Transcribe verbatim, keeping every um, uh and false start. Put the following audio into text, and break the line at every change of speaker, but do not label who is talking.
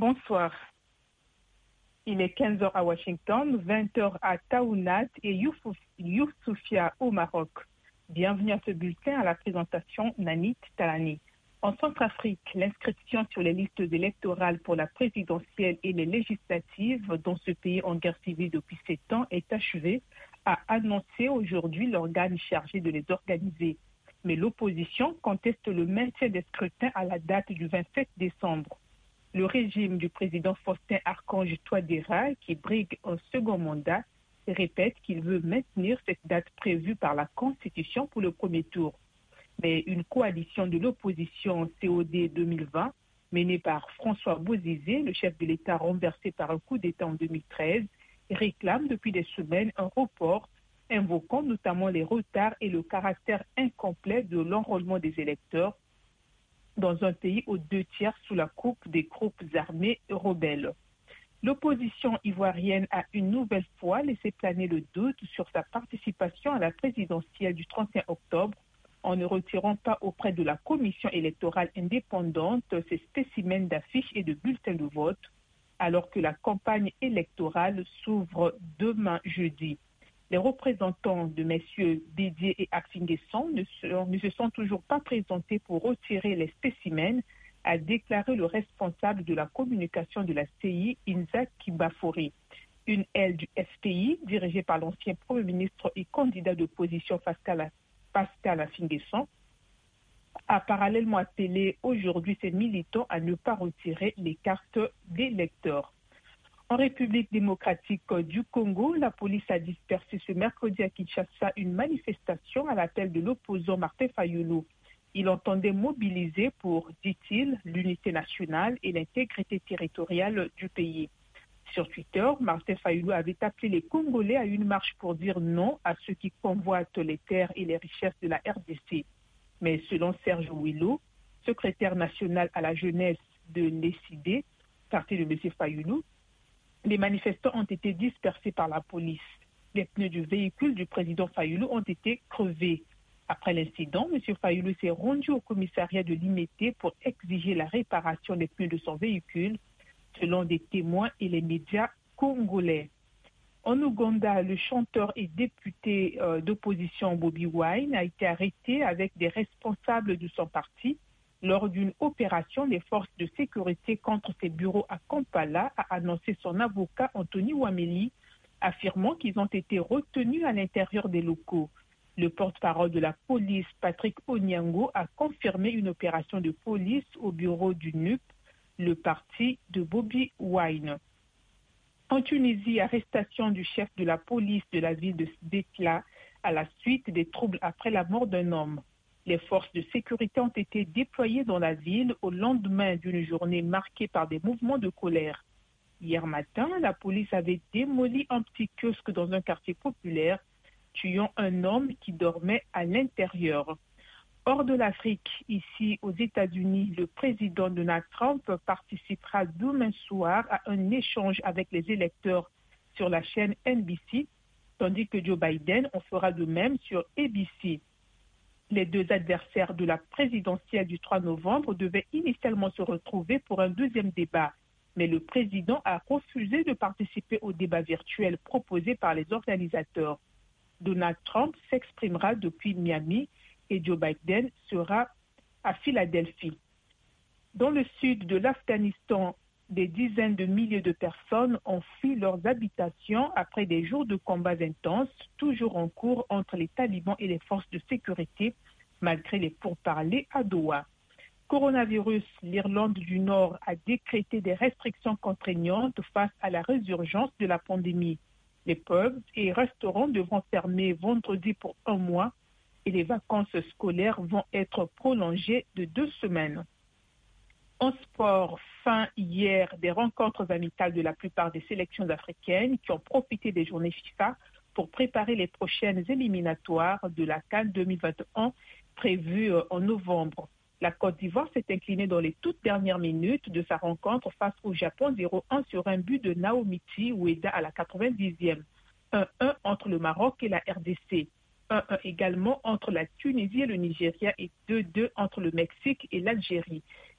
Bonsoir. Il est quinze heures à Washington, vingt heures à Taounat et Youssoufia au Maroc. Bienvenue à ce bulletin à la présentation Nanit Talani. En Centrafrique, l'inscription sur les listes électorales pour la présidentielle et les législatives dans ce pays en guerre civile depuis sept ans est achevée, a annoncé aujourd'hui l'organe chargé de les organiser. Mais l'opposition conteste le maintien des scrutins à la date du vingt-sept décembre. Le régime du président Faustin Archange Touadéra, qui brigue un second mandat, répète qu'il veut maintenir cette date prévue par la Constitution pour le premier tour. Mais une coalition de l'opposition C O D deux mille vingt, menée par François Bozizé, le chef de l'État renversé par un coup d'État en deux mille treize, réclame depuis des semaines un report, invoquant notamment les retards et le caractère incomplet de l'enrôlement des électeurs dans un pays aux deux tiers sous la coupe des groupes armés rebelles. L'opposition ivoirienne a une nouvelle fois laissé planer le doute sur sa participation à la présidentielle du trente et un octobre en ne retirant pas auprès de la commission électorale indépendante ses spécimens d'affiches et de bulletins de vote, alors que la campagne électorale s'ouvre demain jeudi. Les représentants de messieurs Didier et Afinguesson ne, ne se sont toujours pas présentés pour retirer les spécimens, a déclaré le responsable de la communication de la C I, Inza Kibafori. Une aile du F P I, dirigée par l'ancien Premier ministre et candidat d'opposition Pascal, Pascal Afinguesson, a parallèlement appelé aujourd'hui ses militants à ne pas retirer les cartes d'électeurs. En République démocratique du Congo, la police a dispersé ce mercredi à Kinshasa une manifestation à l'appel de l'opposant Martin Fayulu. Il entendait mobiliser pour, dit-il, l'unité nationale et l'intégrité territoriale du pays. Sur Twitter, Martin Fayulu avait appelé les Congolais à une marche pour dire non à ceux qui convoitent les terres et les richesses de la R D C. Mais selon Serge Ouillo, secrétaire national à la jeunesse de l'E C I D, parti de M. Fayulu, les manifestants ont été dispersés par la police. Les pneus du véhicule du président Fayulu ont été crevés. Après l'incident, M. Fayulu s'est rendu au commissariat de Limete pour exiger la réparation des pneus de son véhicule, selon des témoins et les médias congolais. En Ouganda, le chanteur et député euh, d'opposition Bobi Wine a été arrêté avec des responsables de son parti lors d'une opération des forces de sécurité contre ses bureaux à Kampala, a annoncé son avocat Anthony Wameli, affirmant qu'ils ont été retenus à l'intérieur des locaux. Le porte-parole de la police, Patrick Onyango, a confirmé une opération de police au bureau du N U P, le parti de Bobi Wine. En Tunisie, arrestation du chef de la police de la ville de Dekla à la suite des troubles après la mort d'un homme. Les forces de sécurité ont été déployées dans la ville au lendemain d'une journée marquée par des mouvements de colère. Hier matin, la police avait démoli un petit kiosque dans un quartier populaire, tuant un homme qui dormait à l'intérieur. Hors de l'Afrique, ici aux États-Unis, le président Donald Trump participera demain soir à un échange avec les électeurs sur la chaîne N B C, tandis que Joe Biden en fera de même sur A B C. Les deux adversaires de la présidentielle du trois novembre devaient initialement se retrouver pour un deuxième débat, mais le président a refusé de participer au débat virtuel proposé par les organisateurs. Donald Trump s'exprimera depuis Miami et Joe Biden sera à Philadelphie. Dans le sud de l'Afghanistan, des dizaines de milliers de personnes ont fui leurs habitations après des jours de combats intenses, toujours en cours entre les talibans et les forces de sécurité, malgré les pourparlers à Doha. Coronavirus, l'Irlande du Nord a décrété des restrictions contraignantes face à la résurgence de la pandémie. Les pubs et restaurants devront fermer vendredi pour un mois et les vacances scolaires vont être prolongées de deux semaines. En sport, fin hier des rencontres amicales de la plupart des sélections africaines qui ont profité des journées FIFA pour préparer les prochaines éliminatoires de la CAN deux mille vingt et un prévues en novembre. La Côte d'Ivoire s'est inclinée dans les toutes dernières minutes de sa rencontre face au Japon zéro un sur un but de Naomiti Ueda à la quatre-vingt-dixième. un un entre le Maroc et la R D C. un un également entre la Tunisie et le Nigeria et deux deux entre le Mexique et l'Algérie.